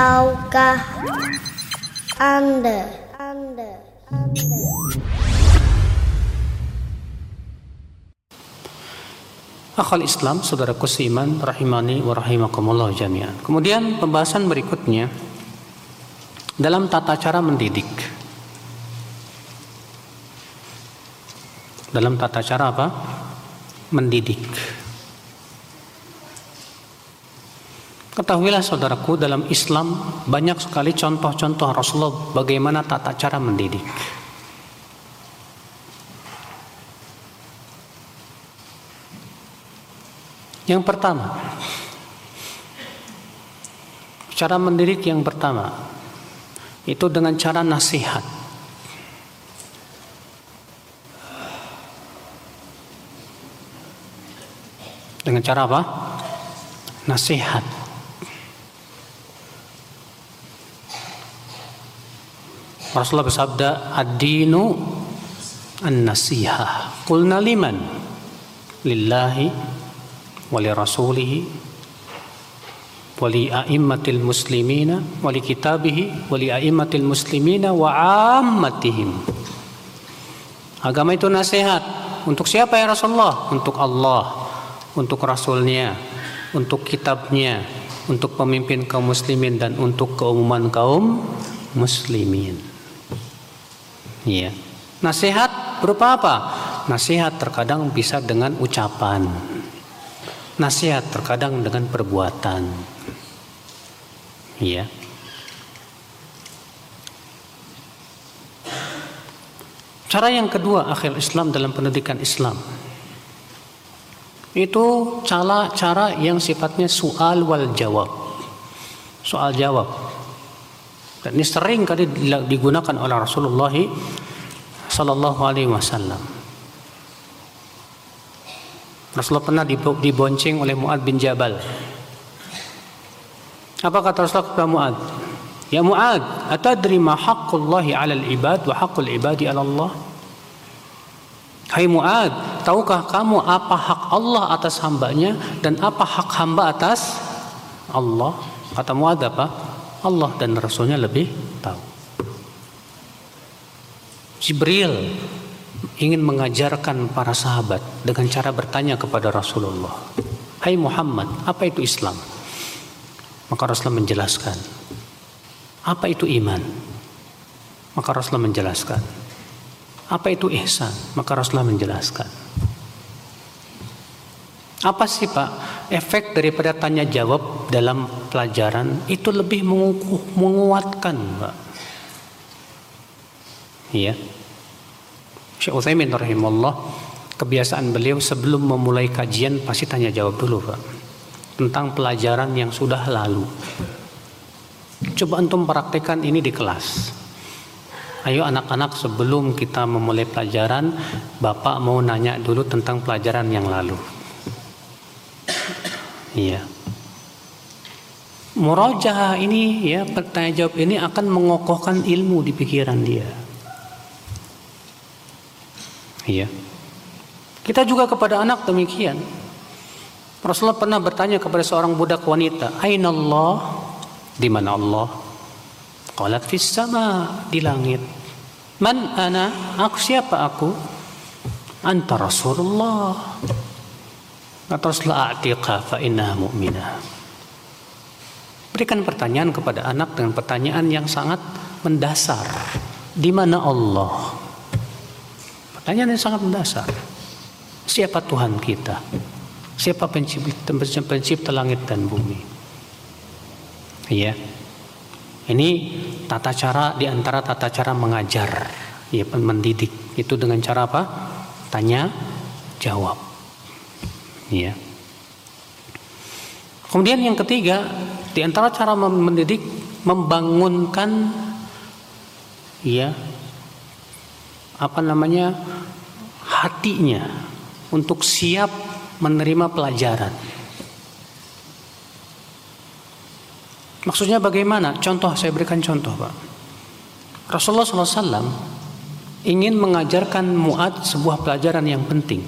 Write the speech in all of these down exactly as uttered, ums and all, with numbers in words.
Tahukah Anda? Anda. Anda. Akhal Islam, saudaraku seiman, rahimani wa rahimakumullah jami'an. Kemudian pembahasan berikutnya dalam tata cara mendidik. Dalam tata cara apa? Mendidik. Ketahuilah saudaraku, dalam Islam banyak sekali contoh-contoh Rasulullah bagaimana tata cara mendidik. Yang pertama, cara mendidik yang pertama itu dengan cara nasihat. Dengan cara apa? Nasihat. Rasulullah bersabda, ad-dinu an-nasihah. Qulna liman? Lillahi wa li rasulihi wa li a'immatil muslimina wa li kitabihi wa li a'immatil muslimina wa ammatihim. Agama itu nasihat. Untuk siapa ya Rasulullah? Untuk Allah, untuk Rasulnya, untuk kitabnya, untuk pemimpin kaum muslimin, dan untuk keumuman kaum muslimin. Ya. Nasihat berupa apa? Nasihat terkadang bisa dengan ucapan. Nasihat terkadang dengan perbuatan. Ya. Cara yang kedua akhir Islam dalam pendidikan Islam itu cara cara yang sifatnya soal wal jawab. Soal jawab. Dan ini sering kali digunakan oleh Rasulullah sallallahu alaihi wasallam. Rasulullah pernah dibonceng oleh Mu'adz bin Jabal. Apa kata Rasulullah kepada Mu'adz? Ya Mu'adz, atadri ma haqqullahi 'alal ibad wa haqqul ibadi 'ala Allah? Hai Mu'adz, tahukah kamu apa hak Allah atas hambanya dan apa hak hamba atas Allah? Kata Mu'adz apa? Allah dan Rasulnya lebih tahu. Jibril ingin mengajarkan para sahabat dengan cara bertanya kepada Rasulullah, hai Muhammad, apa itu Islam? Maka Rasulullah menjelaskan, apa itu iman? Maka Rasulullah menjelaskan, apa itu ihsan? Maka Rasulullah menjelaskan. Apa sih Pak efek daripada tanya jawab dalam pelajaran? Itu lebih mengukuh, menguatkan Pak. Iya. Syekh Utsaimin rahimahullah, kebiasaan beliau sebelum memulai kajian pasti tanya jawab dulu Pak, tentang pelajaran yang sudah lalu. Coba antum praktekkan ini di kelas. Ayo anak-anak, sebelum kita memulai pelajaran, Bapak mau nanya dulu tentang pelajaran yang lalu. Iya. Murajaah ini ya, pertanyaan jawab ini akan mengokohkan ilmu di pikiran dia. Iya. Kita juga kepada anak demikian. Rasulullah pernah bertanya kepada seorang budak wanita, "Aina Allah?" Di mana Allah? Qalat fis sama, di langit. Man ana? Aku siapa aku? Anta Rasulullah. Kata Rasulullah, "A'tiqa fa innaha mu'minah." Berikan pertanyaan kepada anak dengan pertanyaan yang sangat mendasar. Di mana Allah? Pertanyaan yang sangat mendasar. Siapa Tuhan kita? Siapa pencipta, pencipta langit dan bumi? Iya. Ini tata cara di antara tata cara mengajar, ya, mendidik. Itu dengan cara apa? Tanya jawab. Iya. Kemudian yang ketiga, di antara cara mendidik, membangunkan, ya, apa namanya, hatinya untuk siap menerima pelajaran. Maksudnya bagaimana? Contoh, saya berikan contoh Pak. Rasulullah shallallahu alaihi wasallam ingin mengajarkan Mu'adz sebuah pelajaran yang penting.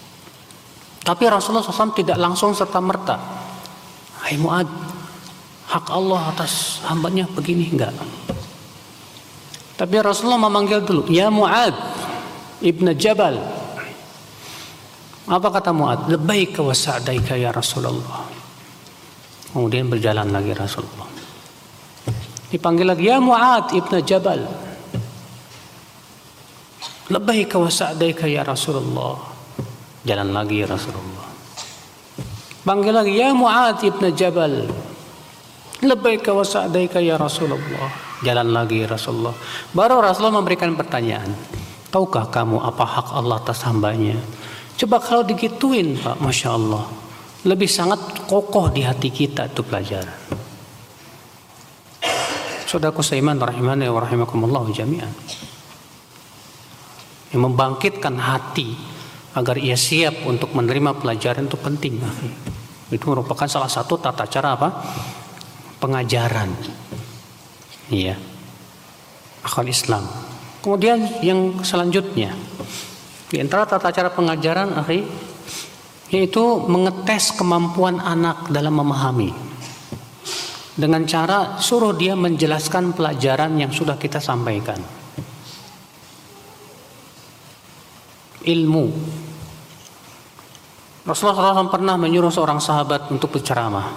Tapi Rasulullah shallallahu alaihi wasallam tidak langsung serta-merta, hai Mu'adz, hak Allah atas hambanya begini, enggak. Tapi Rasulullah memanggil dulu, ya Mu'ad ibn Jabal. Apa kata Mu'ad? Labbaika wa sa'daika ya Rasulullah. Kemudian berjalan lagi Rasulullah. Dipanggil lagi, ya Mu'ad ibn Jabal. Labbaika wa sa'daika ya Rasulullah. Jalan lagi Rasulullah. Panggil lagi, ya Mu'ad ibn Jabal. Labbaika wa sa'daika ya Rasulullah. Jalan lagi Rasulullah. Baru Rasulullah memberikan pertanyaan, tahukah kamu apa hak Allah atas hambanya? Coba kalau digituin Pak, Masya Allah, lebih sangat kokoh di hati kita itu pelajaran. Saudaraku seiman rahimani wa rahimakumullah jami'an, yang membangkitkan hati agar ia siap untuk menerima pelajaran itu penting. Itu merupakan salah satu tata cara apa? Pengajaran. Iya. Akal Islam. Kemudian yang selanjutnya, di antara tata cara pengajaran, akhi, yaitu mengetes kemampuan anak dalam memahami. Dengan cara suruh dia menjelaskan pelajaran yang sudah kita sampaikan. Ilmu. Rasulullah shallallahu alaihi wasallam pernah menyuruh seorang sahabat untuk berceramah.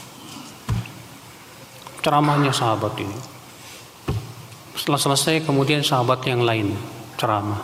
Ceramahnya sahabat ini. Setelah selesai, kemudian sahabat yang lain ceramah.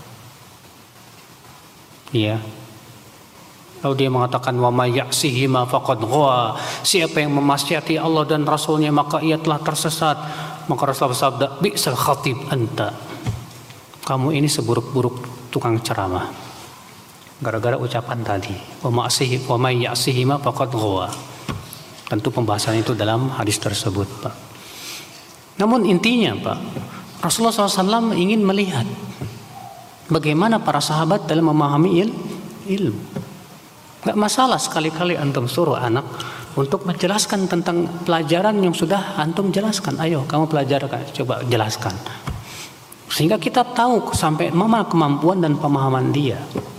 Iya. Lalu dia mengatakan, wa may ya'sihi ma faqad ghawa. Siapa yang memaksiati Allah dan Rasulnya maka ia telah tersesat. Maka Rasulullah bersabda, bi'sal khatib anta. Kamu ini seburuk-buruk tukang ceramah. Gara-gara ucapan tadi, wa ma'sihi wa may ya'sihi ma faqad ghawa. Tentu pembahasan itu dalam hadis tersebut, Pak. Namun intinya, Pak, Rasulullah shallallahu alaihi wasallam ingin melihat bagaimana para sahabat dalam memahami il, ilmu. Gak masalah sekali-kali antum suruh anak untuk menjelaskan tentang pelajaran yang sudah antum jelaskan. Ayo, kamu pelajarkan, coba jelaskan. Sehingga kita tahu sampai mana kemampuan dan pemahaman dia.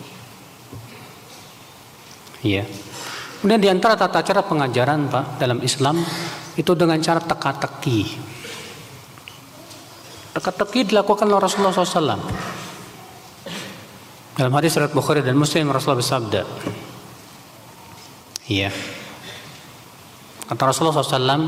Iya. Kemudian di antara tata cara pengajaran, Pak, dalam Islam itu dengan cara teka-teki. Teka-teki dilakukan oleh Rasulullah shallallahu alaihi wasallam. Dalam hadis riwayat Bukhari dan Muslim, Rasulullah bersabda, iya, kata Rasulullah shallallahu alaihi wasallam,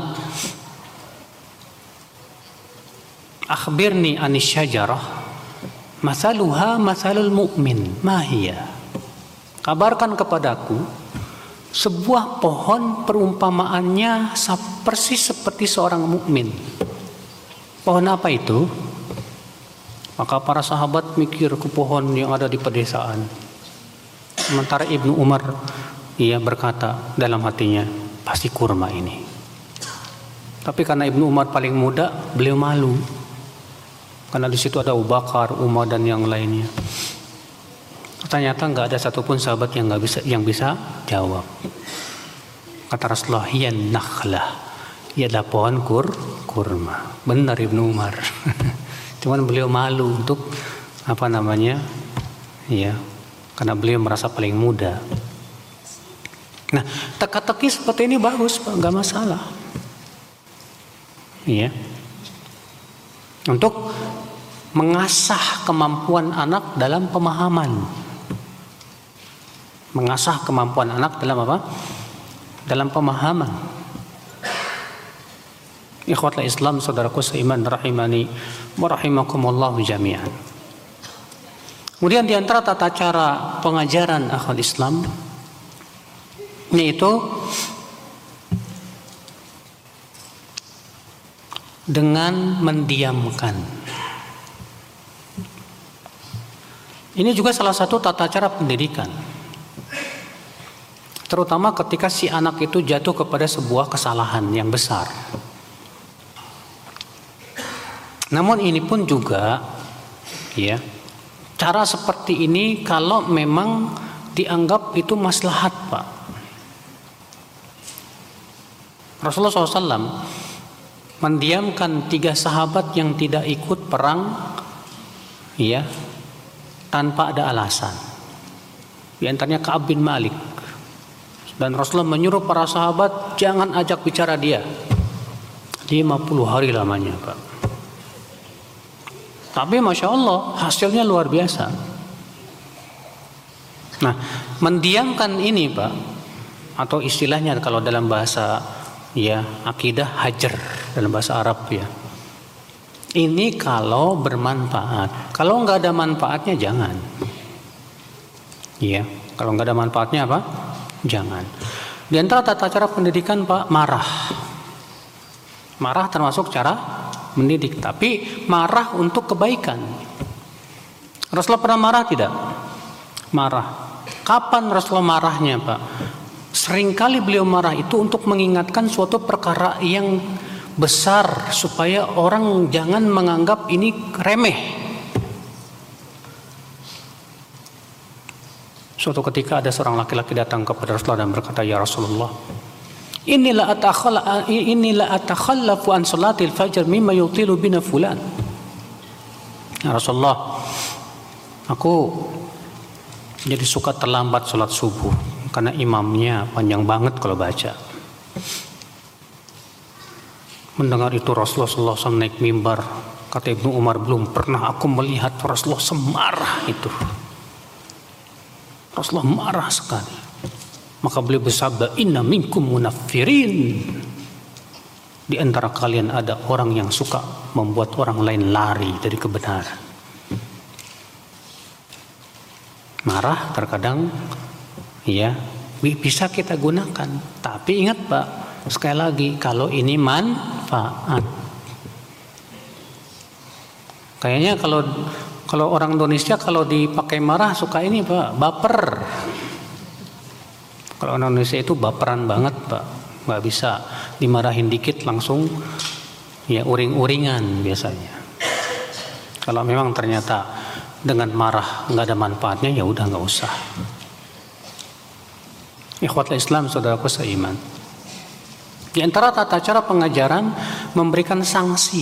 akhbirni anis syajarah, masaluha masalul mu'min, mahiyah. Kabarkan kepadaku sebuah pohon perumpamaannya persis seperti seorang mukmin. Pohon apa itu? Maka para sahabat mikir ke pohon yang ada di pedesaan. Sementara Ibnu Umar, ia berkata dalam hatinya, pasti kurma ini. Tapi karena Ibnu Umar paling muda, beliau malu. Karena di situ ada Abu Bakar, Umar dan yang lainnya. Ternyata nggak ada satupun sahabat yang nggak bisa yang bisa jawab. Kata Rasulullah, hiya nakhlah, ia adalah pohon kur kurma. Benar Ibnu Umar. Cuman beliau malu untuk apa namanya, ya, karena beliau merasa paling muda. Nah, teka-teki seperti ini bagus, Pak, nggak masalah. Iya. Untuk mengasah kemampuan anak dalam pemahaman. Mengasah kemampuan anak dalam apa? Dalam pemahaman. Ikhwatul Islam, saudaraku seiman rahimani wa rahimakumullah jami'an. Kemudian di antara tata cara pengajaran akhwat Islam yaitu dengan mendiamkan. Ini juga salah satu tata cara pendidikan. Terutama ketika si anak itu jatuh kepada sebuah kesalahan yang besar. Namun ini pun juga, ya, cara seperti ini kalau memang dianggap itu maslahat, Pak. Rasulullah shallallahu alaihi wasallam mendiamkan tiga sahabat yang tidak ikut perang, ya, tanpa ada alasan. Di antaranya Ka'ab bin Malik. Dan Rasulullah menyuruh para sahabat jangan ajak bicara dia. lima puluh hari lamanya, Pak. Tapi Masya Allah, hasilnya luar biasa. Nah, mendiamkan ini, Pak, atau istilahnya kalau dalam bahasa ya akidah hajar dalam bahasa Arab ya. Ini kalau bermanfaat. Kalau nggak ada manfaatnya jangan. Iya, kalau nggak ada manfaatnya apa? Jangan. Di antara tata cara pendidikan, Pak, marah. Marah termasuk cara mendidik, tapi marah untuk kebaikan. Rasulullah pernah marah tidak? Marah. Kapan Rasulullah marahnya, Pak? Seringkali beliau marah itu untuk mengingatkan suatu perkara yang besar supaya orang jangan menganggap ini remeh. Suatu ketika ada seorang laki-laki datang kepada Rasulullah dan berkata, "Ya Rasulullah, inilah atakhalla inilah atakhallafu an salatil fajr mimma yutilu bina fulan." Ya Rasulullah, aku jadi suka terlambat sholat subuh karena imamnya panjang banget kalau baca. Mendengar itu Rasulullah sallallahu alaihi wasallam naik mimbar. Kata Ibnu Umar, belum pernah aku melihat Rasulullah semarah itu. Rasulullah marah sekali. Maka beliau bersabda, "Inna minkum munaffirin." Di antara kalian ada orang yang suka membuat orang lain lari dari kebenaran. Marah terkadang ya bisa kita gunakan, tapi ingat, Pak, sekali lagi kalau ini manfaat. Kayaknya kalau kalau orang Indonesia kalau dipakai marah suka ini, Pak, baper. Kalau orang Indonesia itu baperan banget, Pak, nggak bisa dimarahin dikit langsung ya uring-uringan biasanya. Kalau memang ternyata dengan marah nggak ada manfaatnya, ya udah nggak usah. Ikhwatul Islam, saudaraku seiman. Di antara tata cara pengajaran memberikan sanksi.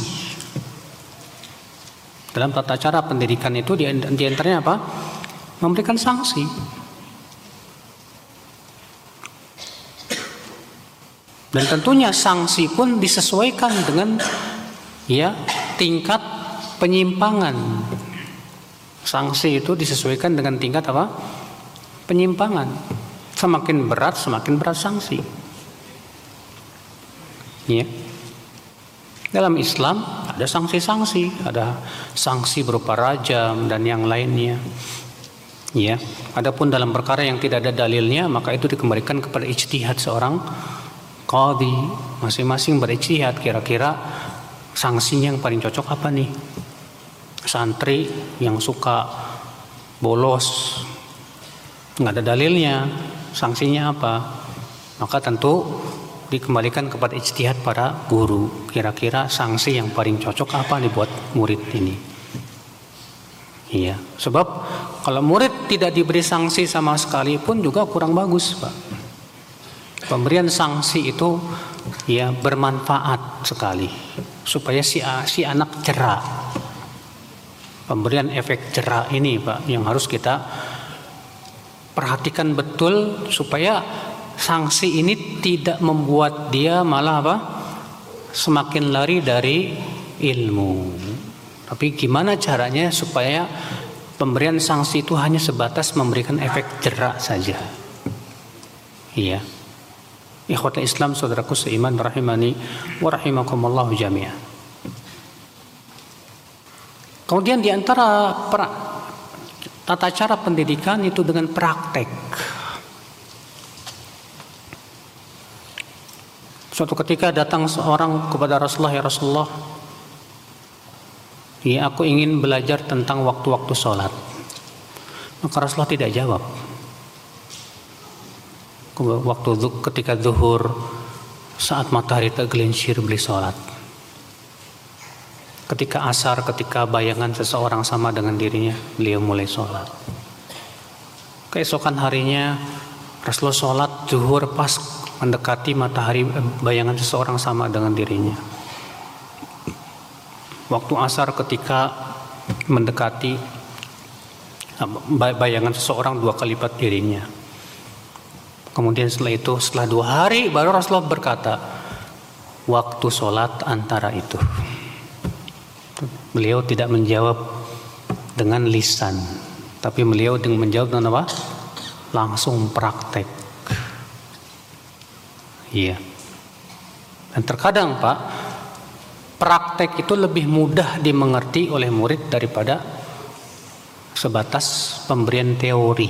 Dalam tata cara pendidikan itu di, di antaranya apa? Memberikan sanksi. Dan tentunya sanksi pun disesuaikan dengan ya tingkat penyimpangan. Sanksi itu disesuaikan dengan tingkat apa? Penyimpangan. Semakin berat, semakin berat sanksi. Ya. Dalam Islam ada sanksi-sanksi, ada sanksi berupa rajam dan yang lainnya. Ya. Adapun dalam perkara yang tidak ada dalilnya, maka itu dikembalikan kepada ijtihad seorang qadhi. Masing-masing berijtihad, kira-kira sanksinya yang paling cocok apa nih? Santri yang suka bolos, nggak ada dalilnya, sanksinya apa? Maka tentu dikembalikan kepada ijtihad para guru. Kira-kira sanksi yang paling cocok apa nih buat murid ini? Iya, sebab kalau murid tidak diberi sanksi sama sekali pun juga kurang bagus, Pak. Pemberian sanksi itu ya bermanfaat sekali supaya si si anak jera. Pemberian efek jera ini, Pak, yang harus kita perhatikan betul supaya sanksi ini tidak membuat dia malah apa? Semakin lari dari ilmu. Tapi gimana caranya supaya pemberian sanksi itu hanya sebatas memberikan efek jera saja? Iya. Ikhwatul Islam, saudaraku seiman, rahimani wa rahimakumullah jami'an. Kemudian di antara pra, tata cara pendidikan itu dengan praktek. Suatu ketika datang seorang kepada Rasulullah, "Ya Rasulullah, ya aku ingin belajar tentang waktu-waktu sholat." Maka Rasulullah tidak jawab. Waktu ketika zuhur, saat matahari tergelincir, beli sholat. Ketika asar, ketika bayangan seseorang sama dengan dirinya, beliau mulai sholat. Keesokan harinya Rasulullah sholat zuhur pas mendekati matahari, bayangan seseorang sama dengan dirinya. Waktu asar ketika mendekati bayangan seseorang dua kali lipat dirinya. Kemudian setelah itu, setelah dua hari baru Rasulullah berkata, waktu sholat antara itu. Beliau tidak menjawab dengan lisan, tapi beliau dengan menjawab dengan apa? Langsung praktek. Iya. Dan terkadang Pak, praktek itu lebih mudah dimengerti oleh murid daripada sebatas pemberian teori.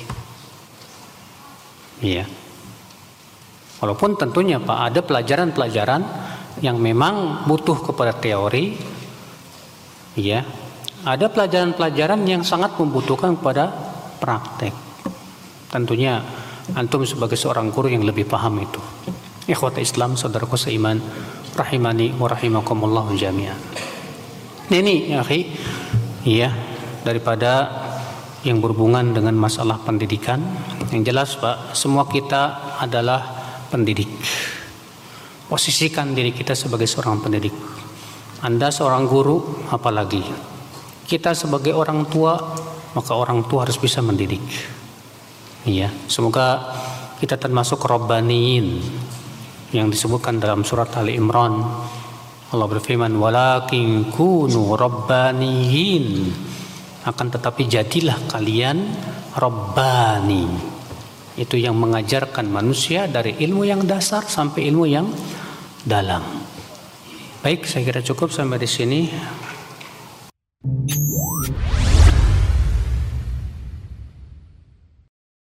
Iya. Walaupun tentunya Pak, ada pelajaran-pelajaran yang memang butuh kepada teori. Iya. Ada pelajaran-pelajaran yang sangat membutuhkan kepada praktek. Tentunya antum sebagai seorang guru yang lebih paham itu. Ikhwata Islam, saudaraku seiman, rahimani wa rahimakumullah jami'an. Ini ya akhi, iya, daripada yang berhubungan dengan masalah pendidikan. Yang jelas Pak, semua kita adalah pendidik. Posisikan diri kita sebagai seorang pendidik. Anda seorang guru, apalagi kita sebagai orang tua, maka orang tua harus bisa mendidik. Iya, semoga kita termasuk Rabbaniin yang disebutkan dalam surat Ali Imran. Allah berfirman, walakin kunu rabbaniyin, akan tetapi jadilah kalian Rabbani. Itu yang mengajarkan manusia dari ilmu yang dasar sampai ilmu yang dalam. Baik, saya kira cukup sampai di sini.